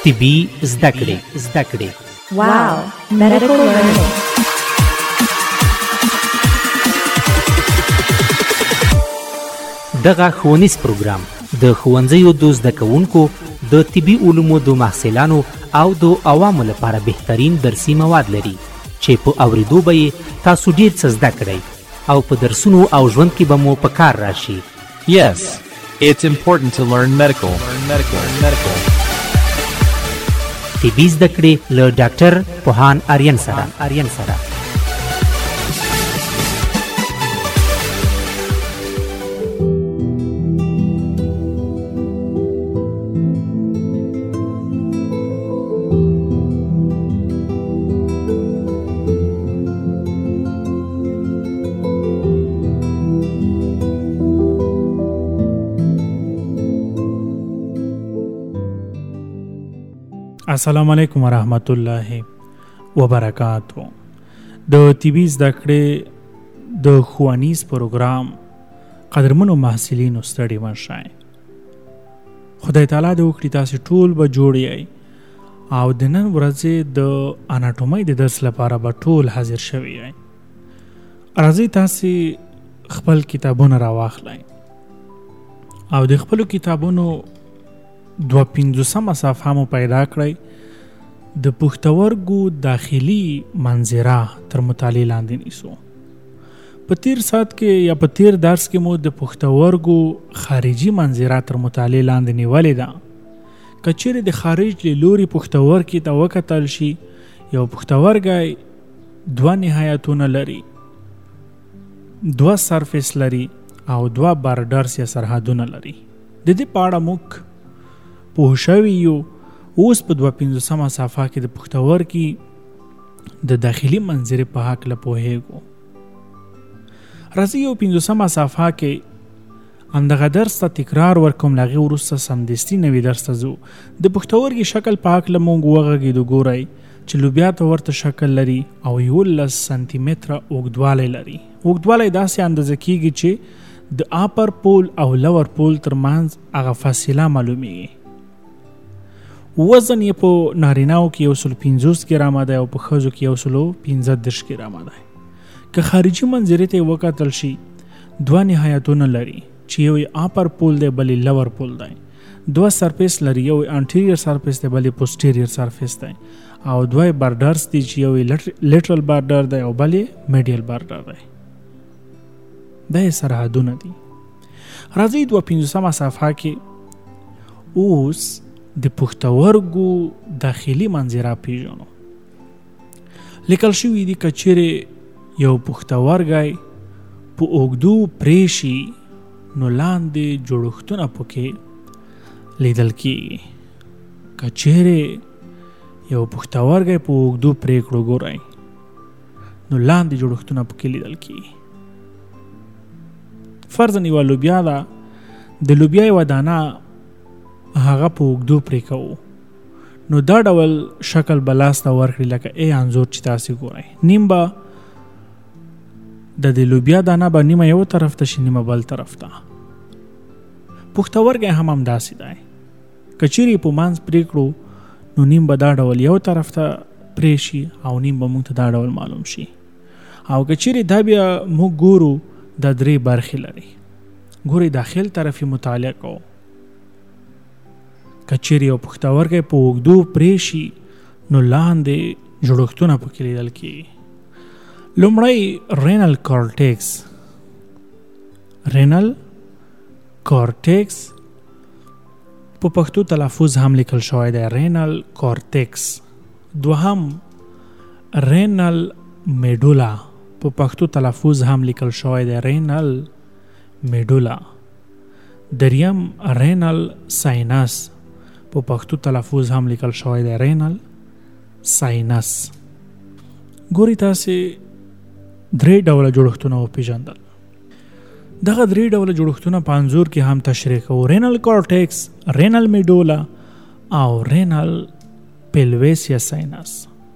طبي زده کړې. واو medical learning. دغه ښوونیز پروګرام د ښوونځیو د زده کوونکو د طبي علومو د محصلانو او د عوامو لپاره بهترین درسي مواد لري چې په اوریدو به یې تاسو ډیر څه زده کړئ او په درسونو او ژوند کې به مو په کار راشي. Yes, it's important to learn medical. طبي زده کړې له ډاکټر پوهان آریان سره. السلام علیکم ورحمت الله وبرکاتو. د طبي زده کړې د ښوونیز پروګرام قدرمنو محصلینو ستړي مه شئ. خدای تعالی دې وکړي تاسې ټول به جوړ یئ او د نن ورځې د اناټومۍ د درس لپاره به ټول حاضر شوي یئ. راځئ تاسې خپل کتابونه راواخلئ او د خپلو کتابونو 250 صفحه مو پیدا کړئ. د پښتورګو داخلي منظره تر مطالعې لاندې نیسو. په تیر ساعت کې یا په تیر درس کې مو د پښتورګو خارجي منظره تر مطالعې لاندې نیولې ده. که چیرې د خارج له لوري پښتورګي ته وکتل شي، یو پښتورګی 2 نهایتونه لري، 2 سرفیس لري او 2 بارډرز یا سرحدونه لري. د دې په اړه موږ پوه شوي یو. اوس په 250 صفحه کې د پښتورګي د داخلي منظرې په هکله پوهیږو. راځئ یو 50 صفحه کې همدغه درس ته تکرار ورکوم، له هغې وروسته سمدستي نوي درس ته ځو. د پښتورګي شکل په هکله موږ وغږېدو. ګورئ چې لوبیا ته ورته شکل لري او 11 سانتي متره اوږدوالی لري. اوږدوالی داسې اندازه کیږي چې د اپر پول او لور پول ترمنځ هغه فاصله معلومیږي. وزن یې په نارینه‌و کې 150 ګرامه دی او په ښځو کې 115 ګرامه دی. که خارجي منظرې ته وکتل شي، 2 نهایتونه لري چې یو یې اپر پول دی بل یې لور پول دی. 2 سرفیس لري، یو یې انټیریر سرفیس دی بل یې پوسټیریر سرفیس دی، او 2 بارډرز دي چې یو یې لیټرل بارډر دی او بل یې میډیل بارډر دی. دا یې سرحدونه دي. راځئ 250 صفحه کې اوس د پښتورګو داخلي منظره پیژنو. لیکل شوي دي که چیرې یو پښتورګی په اوږدو پرې شي نو لاندې جوړښتونه پکې لیدل کېږي. که چیرې یو پښتورګی په اوږدو پرې کړو، ګورئ نو لاندې جوړښتونه پکې لیدل کېږي. فرضاً یوه لوبیا ده، د لوبیا یوه دانه هغه په اوږدو پرې کوو، نو دا ډول شکل به لاس ته ورکړي لکه انځور چې تاسې ګورئ. نیم به د دې لوبیا دانه به نیمه یو طرف ته شي، نیمه بل طرف ته. پښتورګی هم همداسې دی. که چیرې په منځ پرې کړو نو نیم به دا ډول یو طرف ته پرې شي او نیم به موږ ته دا ډول معلوم شي. او که چیرې دا بیا موږ ګورو دا 3 برخې لري. ګورئ داخل طرف یې مطالعه کوو. که چیرې یو پښتورګی په اوږدو پرې شي نو لاندې جوړښتونه پکې لیدل کېږي. لومړی رینل کارټیکس. رینل کارټیکس په پښتو تلفظ هم لیکل شوی دی، رینل کارټیکس. دوهم رینل میډولا، په پښتو تلفظ هم لیکل شوی دی، رینل میډولا. دریم رینل ساینس، په پښتو تلفظ هم لیکل شوی دی، رینل ساینس. ګورئ تاسې 3 ډوله جوړښتونه وپېژندل. دغه 3 ډوله جوړښتونه په انځور کې هم تشریح کوو: رینل کارټیکس، رینل میډولا او رینل پیلویس یا ساینس.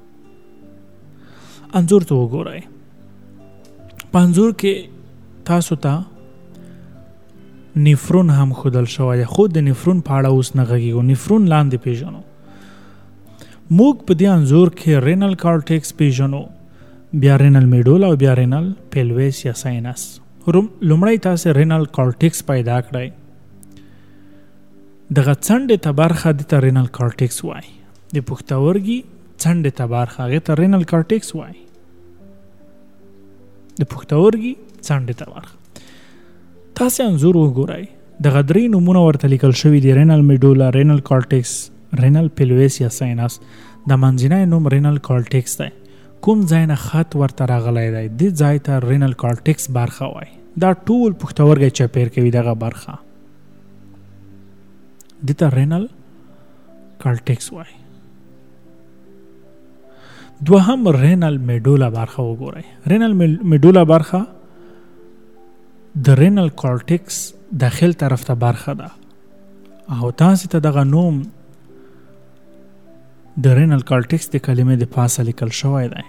انځور ته وګورئ. په انځور کې تاسو ته نفرون هم خودل شوی. خود د نفرون په اړه اوس نه غږیږو. نفرون لاندې پیژنو. موږ په دې انځور کې رینل کارټیکس پیژنو، بیا رینل میډولا او بیا رینل پیلویس یا ساینس. لومړی تاسو رینل کارټیکس پیدا کړئ. دغه څنډې ته برخه د رینل کارټیکس وای. د پښتورګي څنډې ته برخه هغه ته رینل کارټیکس وای. د پښتورګي څنډې ته برخه. تاسو انځور وګورئ. دغه درې نومونه ورته لیکل شوي دي: رینل میډولا، رینل کارټیکس، رینل پیلویس یا ساینس. د منځنی نوم رینل کارټیکس دی. کوم ځای نه خط ورته راغلی دی دې ځای ته رینل کارټیکس برخه وای. دا ټول پښتورګی چاپیر کوي دغه برخه. دې ته رینل کارټیکس وای. دوهم رینل میډولا برخه وګورئ. رینل میډولا برخه د رینل کارټیکس داخل طرف ته برخه ده او تاسو ته دغه نوم د رینل کارټیکس د کلمې د پاسه لیکل شوی دی،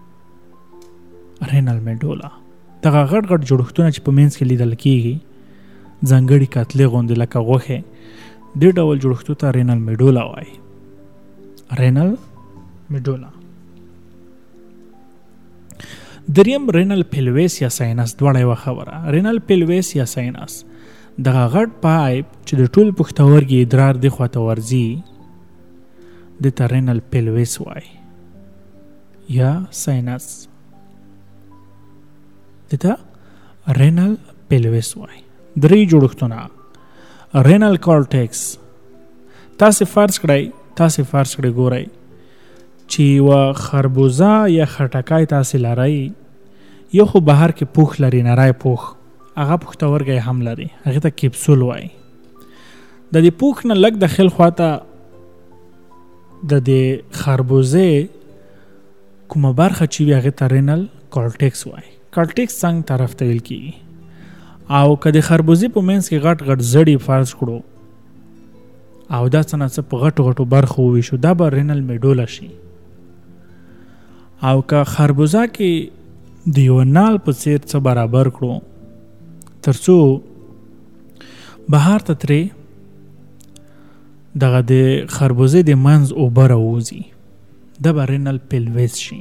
رینل میډولا. دغه غټ غټ جوړښتونه چې په منځ کې لیدل کیږي، ځانګړي کتلې غوندې لکه غوښې، دې ډول جوړښتو ته رینل میډولا وایي. رینل میډولا. دریم رینل پیلویس یا ساینس. دواړه یوه خبره. رینل پیلویس یا ساینس دغه غټ پایپ چې د ټول پښتورګي ادرار دی خواته ورځي د ته رینل پیلویس وای یا ساینس. د ته رینل پیلویس وای. درې جوړښتونه رینل کارټیکس. تاسو فرض کړئ ګورئ چې یوه خربوزه یا خټکی تاسو لرئ، یو خو بهر کې پوښ لري، نری پوښ، هغه پښتورګی هم لري، هغې ته کیپسول وایي. د دې پوښ نه لږ داخل خواته د دې خربوزې کومه برخه چې وي هغې ته رینل کارټیکس وایي. کارټیکس څنګ طرف ته ویل کېږي. او که د خربوزې په منځ کې غټ غټ زړي فرض کړو او دا څه نه څه په غټو غټو برخو وویشو، دا به رینل میډولا شي. او که خربوزه کې د یو نال په څیر څه برابر کړو ترڅو بهر ته ترې دغه د خربوزې د منځ اوبه راوځي، دا به رینل پیلویس شي.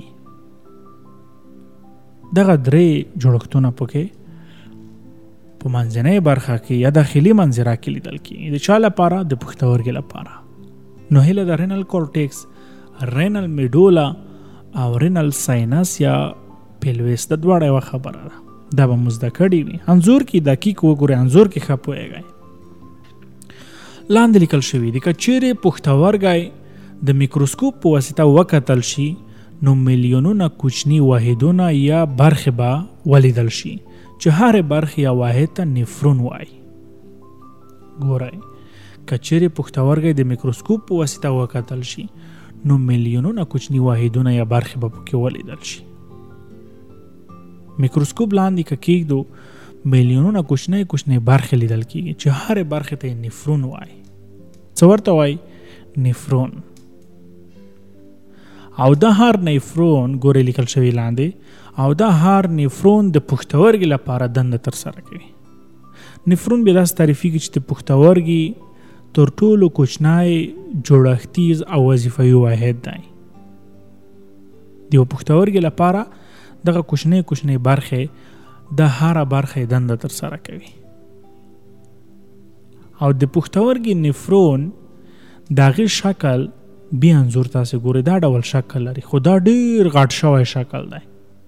دغه درې جوړښتونه پکې په منځنۍ برخه کې یا داخلي منظره کې لیدل کېږي. د چا لپاره؟ د پښتورګي لپاره. نو هیله د رینل کارټیکس، رینل میډولا او رینل ساینس یا پیلویس د دواړه یوه خبره ده. دا به مو زده کړي وي. انځور کې دقیق وګورئ، انځور کې ښه پوهیږئ. لاندې لیکل شوي دي: که چیرې پښتورګی د میکروسکوپ په واسطه وکتل شي نو میلیونونه کوچني واحدونه یا برخې به ولیدل شي چې هر برخې یا واحد ته نفرون وایي. ګورئ، که چیرې پښتورګی د میکروسکوپ په واسطه وکتل شي نو میلیونونه کوچني واحدونه یا برخې به پکې ولیدل شي. میکروسکوپ لاندې که کېږدو میلیونونه کوچنۍ برخې لیدل کېږي چې هر برخې ته نفرون وایي. څه ورته وایي؟ نفرون. او دا هر نفرون ګورئ لیکل شوي لاندې، او دا هر نفرون د پښتورګي لپاره دنده ترسره کوي. نفرون بیا داسې تعریفېږي چې د پښتورګي تر ټولو کوچنی جوړښتیز او وظیفوي واحد دی. د یو پښتورګي لپاره دغه کوچنۍ برخې د هره برخې دنده ترسره کوي. او د پښتورګي نفرون د هغې شکل بیا انځور تاسې ګورئ، دا ډول شکل لري، خو دا ډېر غټ شوی شکل دی.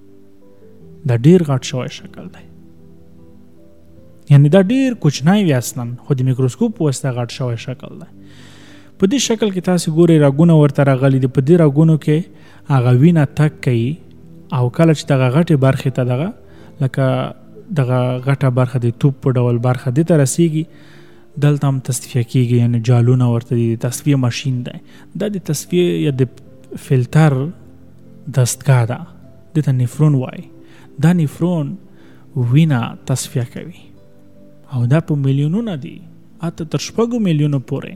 یعنی دا ډېر کوچنی وي اصلا، خو د میکروسکوپ په واسطه غټ شوی شکل دی. په دې شکل کې تاسې ګورئ رګونه ورته راغلي دي. په دې رګونو کې هغه وینه تګ کوي او کله چې دغه غټې برخې ته دغه لکه دغه غټه برخه د توپ په ډول برخه دې ته رسیږي، دلته هم تصفیه کېږي، یعنی جالونه ورته دي، د تصفیه ماشین دی. دا د تصفیه یا د فلتر دستګاه ده، دې ته نفرون وایي. دا نفرون وینه تصفیه کوي او دا په میلیونونه دي، حتی تر 6 میلیونو پورې.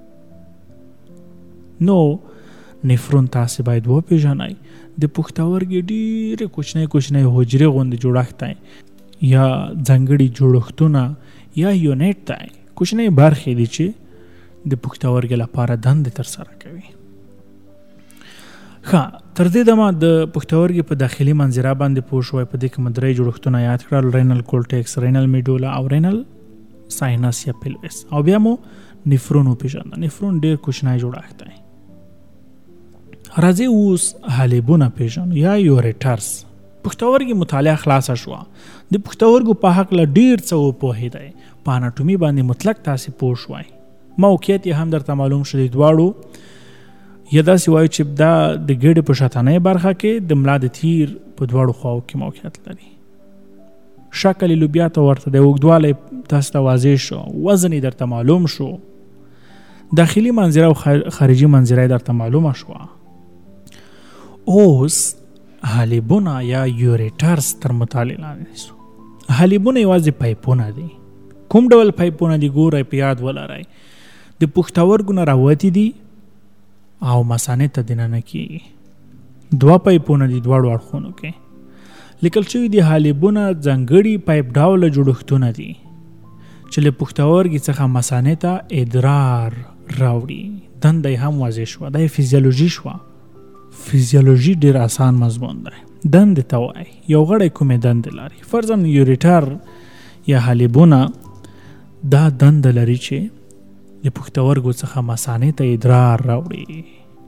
نو نفرون تاسې باید وپېژنئ. د پښتورګي ډېرې کوچنۍ حجرې غوندې جوړښت دی یا ځانګړي جوړښتونه یا یونټ دی، کوچنۍ برخې دي چې د پښتورګي لپاره دندې ترسره کوي. تر دې دمه د پښتورګي په داخلي منظره باندې پوه شوی. په دې کې مدرۍ جوړښتونه یاد کړل: رینل کورټیکس، رینل میډولا او رینل ساینس یا پیلوس. او بیا مو نفرون وپېژانده. نفرون ډېر کوچنی جوړښت دی. راځئ اوس حالبونه پېژنو یا یوریټرز. پښتورګي مطالعه خلاصه شوه. د پښتورګو په هکله ډېر څه وپوهېدی. په اناټومي باندې مطلق تاسې پوه شوئ. موقعیت یې هم درته معلوم شو. د دواړو یا داسې وایو چې دا د ګېډې په شاتنۍ برخه کې د ملا د تیر په دواړو خواو کې موقعیت لري. شکل یې لوبیا ته ورته دی. اوږدوالی تاسو ته واضح شو. وزن یې درته معلوم شو. داخلي منظره او خارجي منظره یې درته معلومه شوه. اوس حالبونه یا یوریټرز تر مطالعې لاندې نیسو. حالبونه یوازې پایپونه دي. کوم ډول پایپونه دي ګورئ، په یاد ولرئ. د پښتورګو نه راوتي دي او مثانې ته دننه کېږي. 2 پایپونه دي دواړو اړخونو کې. لیکل شوي دي حالبونه ځانګړي پایپ ډوله جوړښتونه دي چې له پښتورګي څخه مثانې ته ادرار راوړي. دنده یې هم واضح شوه. دا یې فزیولوژي شوه. فزیولوژي ډېر آسان مضمون دی. دندې ته وایي یو غړی کومې دندې لري. فرضاً یوریټر یا حالبونه دا دنده لري چې د پښتورګو څخه مثانې ته ادرار راوړي.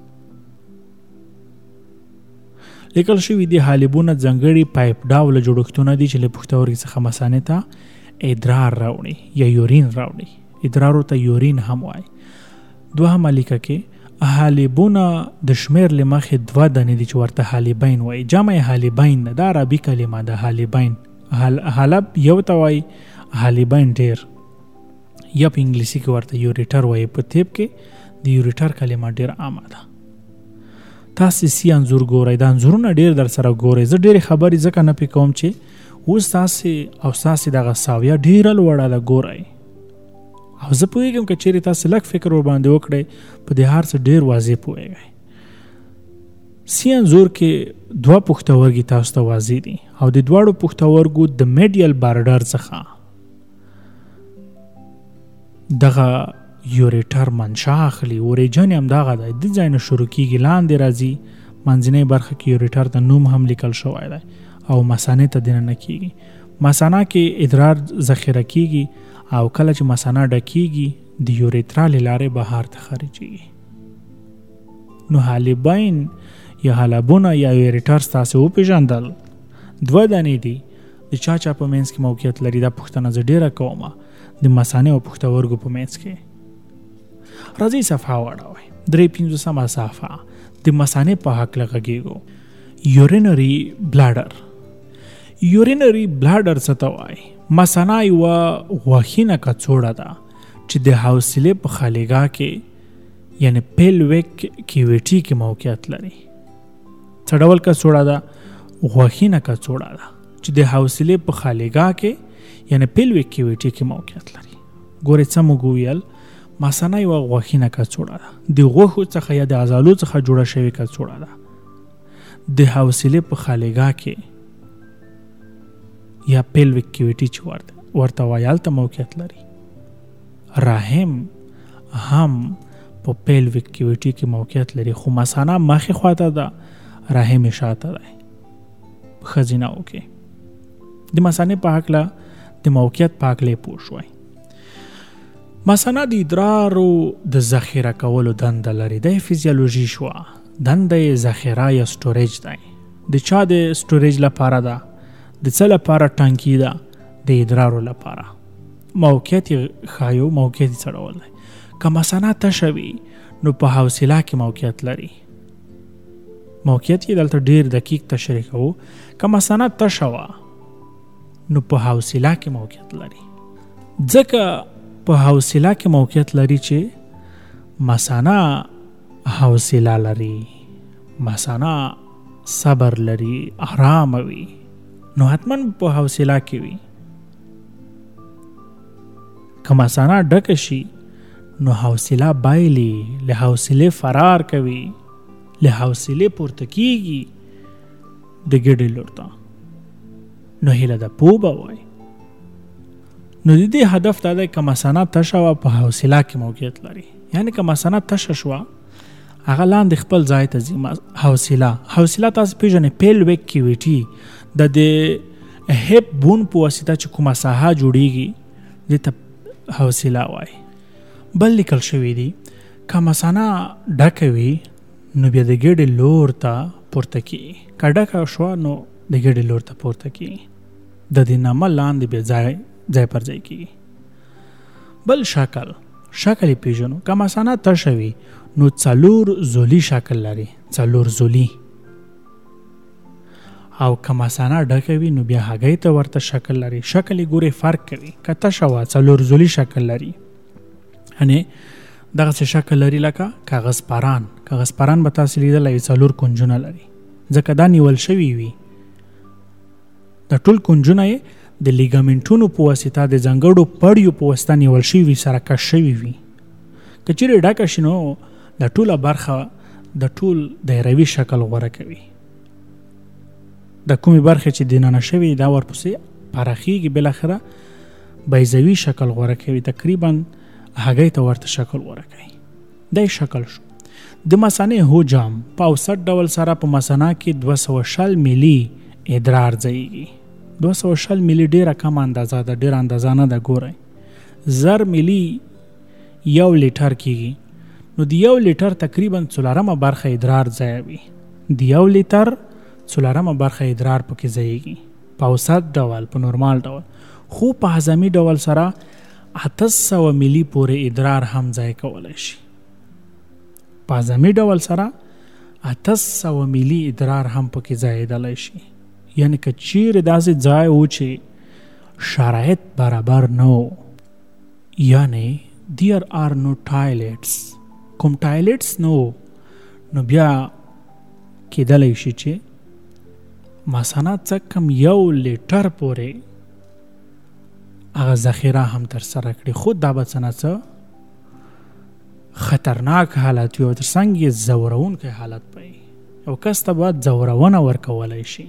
لیکل شوي دي حالبونه ځانګړي پایپ ډوله جوړښتونه دي چې له پښتورګي څخه مثانې ته ادرار راوړي یا یورین راوړي. ادرارو ته یورین هم وایي. دوهمه لیکه کې حالبونه د شمیر له مخې 2 دانې دي چې ورته حالبین وایي. جمع حالبین ده. دا عربي کلمه ده. حالبین حلب یو ته وایي، حالبین ډېر. یا په انګلیسي کې ورته یوریټر وایي. په طب کې د یوریټر کلمه ډېر عامه ده. تاسې سی انځور ګورئ. دا انځورونه ډېر در سره ګورئ. زه ډېرې خبرې ځکه نه پې کوم چې اوس تاسې او ستاسې دغه ساویه ډېره لوړه ده. ګورئ. او زه پوهېږم که چیرې تاسې لږ فکر ورباندې وکړئ په دې هر څه ډېر واضح پوهېږئ. سی انځور کې 2 پښتورګي تاسو ته واضح دي او د دواړو پښتورګو د میډیل بارډر څخه دغه یوریټر منشا اخلي. اوریجن هم دغه دی. د ځای نه شروع کېږي، لاندې راځي. منځنۍ برخه کې یوریټر ته نوم هم لیکل شوی دی او مثانې ته دننه کېږي. مثانه کې ادرار ذخیره کېږي او کله چې مثانه ډکېږي د یوریترا له لارې بهر ته خارجېږي. نو حالبین یا حالبونه یا یوریټرز تاسې وپېژندل. 2 دانې دي. د چا په منځ کې موقعیت لري. دا پوښتنه زه ډېره کومه د مثانې او پښتورګو په منځ کې. راځئ صفحه واړوئ. 53 صفحه د مثانې په هکله غږېږو. یورینري بلاډر. یورینري بلاډر څه ته وایي؟ مثانه یوه غوښینه کڅوړه ده چې د حوصلې په خالیګاه کې یعنی پیلویک کیویټي کې موقعیت لري. څه ډول کڅوړه ده؟ غوښینه کڅوړه ده چې د حوصلې په خالیګاه کې یعنی پیلویک کیویټي کې موقعیت لري. ګورئ څه موږ وویل. مثانه یوه غوښینه کڅوړه ده. د غوښو څخه یا د عضلو څخه جوړه شوې کڅوړه ده. د حوصلې په خالیګاه کې یا پیلویک کیویټي چې ورته وایي هلته موقعیت لري. رحم هم په پیلویک کیویټي کې موقعیت لري خو مثانه مخې خواته ده، رحم یې شاته دی. په ښځینه‌و کې د مثانې په هکله د موقعیت په هکله یې پوه شوئ. مثانه د ادرارو د ذخیره کولو دنده لري. دا یې فزیولوژي شوه. دنده یې ذخیره یا سټوریج دی. د چا د سټوریج لپاره ده؟ د څه لپاره ټانکي ده؟ د ادرارو لپاره. موقعیت یې ښایو. موقعیت یې څه ډول دی؟ که مثانه تشه وي نو په حوصله کې موقعیت لري. موقعیت یې دلته ډېر دقیق تشریح کوو. که مثانه تشه وه نو په حوصله کې موقعیت لري. ځکه په حوصله کې موقعیت لري چې مثانه حوصله لري، مثانه صبر لري، آرام وي، نو حتما په حوصله کې وي. که مثانه ډکه شي نو حوصله بایلي، له حوصله فرار کوي، له حوصله پورته کیږي د ګډې لور ته. نو هیله ده پوه به وای. نو د دې هدف دا دی که مثانه تشه وه په حوصله کې موقعیت لري. یعنی که مثانه تشه شوه هغه لاندې خپل ځای ته ځي. حوصله تاسو پیژنې پیلویک کیویټي د هیپ بون په واسطه چې کومه ساحه جوړیږي دې ته حوصله وایي. بل لیکل شوی دی که مثانه ډکه وي نو بیا د ګېډې لور ته پورته کیږي. که ډکه شوه نو د ګېډې لور ته پورته کیږي. د دې نه لاندې بیا ځای پر ځای کیږي. بل شکل یې پیژنو. که مثانه تشه وي نو 4 زولی شکل لري. 4 زولی. او که مثانه ډکه وي نو بیا هګۍ ته ورته شکل لري. شکل یې ګورې فرق کوي. که تشه وه 4 زولی شکل لري. یعنې دغسې شکل لري لکه کاغذ پران. کاغذ پران به تاسې لیدلی 4 کنجونه لري ځکه دا نیول شوي وي. د ټول کنجونه یې د لیګامنټونو په واسطه د ځانګړو پړیو په واسطه نیول شوي وي، سره کش شوي وي. که چیرې ډکه شي نو د ټوله برخه د ټول دایروي شکل غوره کوي. د کومې برخې چې دننه شوي دا ورپسې پراخیږي، بالاخره بیضوي شکل غوره کوي. تقریبا هګۍ ته ورته شکل غوره کوي. دا شکل شو. د مثانې حجم په اوسط ډول سره په مثانه کې 260 میلی ادرار ځایږي. 260 میلی ډیره کم اندازه ده، ډیره اندازه نه ده. ګورئ 1000 میلی 1 لیټر کیږي. نو د 1 لیټر تقریبا 4 برخه ادرار ځایوي. د 1 لیټر 4 برخه ادرار پکې ځایږي په اوسط ډول، په نورمال ډول. خو په هضمي ډول سره 800 میلی پورې ادرار هم ځای کولی شي. په هضمي ډول سره 800 میلی ادرار هم پکې ځایېدلی شي. یعنی که چیرې داسې ځای و چې شرایط برابر نه و، یعنی there are no toilets، کوم ټایلټس نه، نو بیا کېدلی شي چې مثلا څه کم 1 لیټر پورې هغه ذخیره هم تر سره کړي. خود دا به څه نه څه خطرناک حالت وي او تر څنګ یې ځورونکی حالت پي. یو کس ته باید ځورونه ورکولی شي،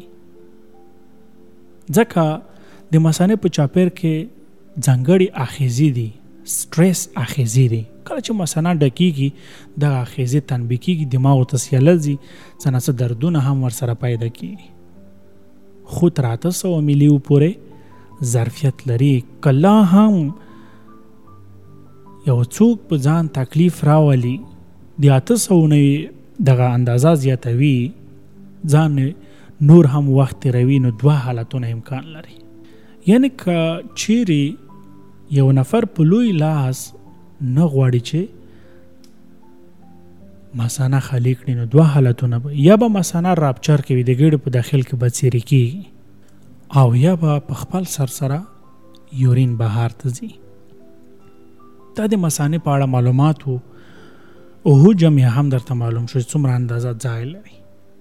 ځکه د مثانې په چاپیر کې ځانګړي آخذې دي، سټریس آخذې دي. کله چې مثانه ډکیږي دغه آخذې تنبیه کیږي، دماغو ته سیاله ځي، څه نه څه دردونه هم ورسره پیدا کیږي. خو تر 800 میلیو پورې ظرفیت لري. کله هم یو څوک په ځان تکلیف راولي د 800 نه دغه اندازه زیاتوي، ځان نور هم وخت تیروي، نو 2 حالتونه امکان لري. یعنی که چیرې یو نفر په لوی لاس نه غواړي چې مثانه خالی کړي، نو 2 حالتونه به یا به مثانه راپچر کوي، د ګېډې په داخل کې به څیرې کېږي، او یا به په خپل سر سره یورین بهر ته ځي. دا د مثانې په اړه معلومات وو او حجم یې هم درته معلوم شو څومره اندازه ځای لري.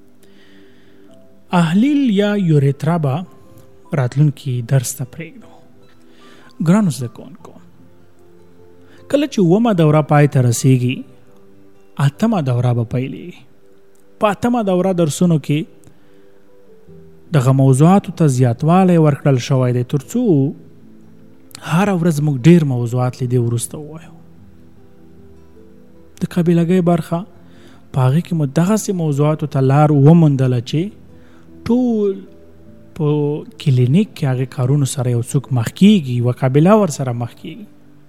احلیل یا یوریترا به راتلونکي درس ته پرېږدو. ګرانو زده کوونکو، کله چې 9مه دوره پای ته رسیږي، 8مه دوره به پیلېږي. په 8مه دوره درسونو کې دغه موضوعاتو ته زیاتوالی ورکړل شوی دی، تر څو هره ورځ موږ ډېر موضوعات لیدې وروسته ووایو. د قابلګۍ برخه په هغې کې مو دغسې موضوعاتو ته لار وموندله چې ټول په کلینیک کې هغې کارونو سره یو څوک مخ کېږي، یوه قابله ورسره مخ کېږي.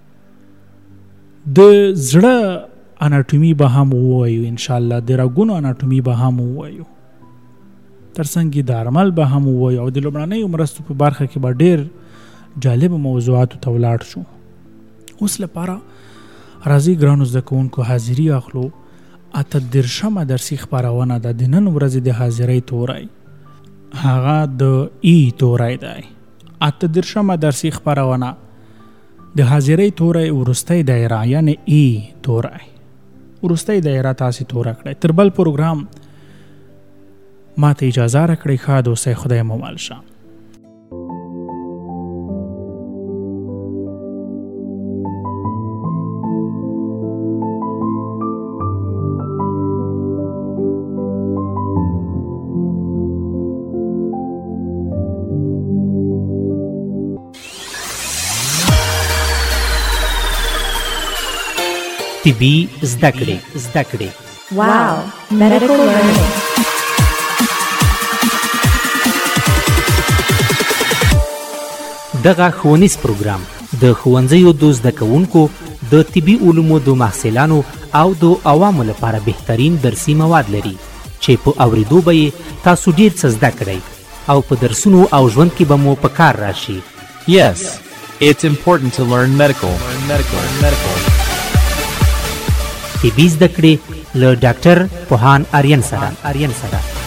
د زړه اناټومي به هم ووایو انشاءالله، د رګونو اناټومي به هم ووایو، تر څنګ د درمل به هم ووایو، او د لومړنیو مرستو په برخه کې به ډېر جالب موضوعاتو ته ولاړ شو. اوس لپاره راځئ ګرانو زده کوونکو حاضري اخلو. 38مه درسي خپرونه ده. د نن ورځې د حاضرۍ توری هغه د ای توری دی. 38مه درسي خپرونه د حاضرۍ توری وروستی دایره، یعنی ای توری، وروستی دایره تاسې توره کړئ. تر بل پروګرام ما ته اجازه راکړئ. ښاد اوسئ، خدای مو مل شه. طبي زده کړې. Wow, medical learning. دغه ښوونیز پروګرام د ښوونځیو د زده کوونکو د طبي علومو د محصلانو او د عوامو لپاره بهترین درسي مواد لري چې په اوریدو به یې تاسو ډیر څه زده کړئ او په درسونو او ژوند کې به مو په کار راشي. Yes, it's important to learn medical. طبي زده کړې له ډاکټر پوهان آریان سره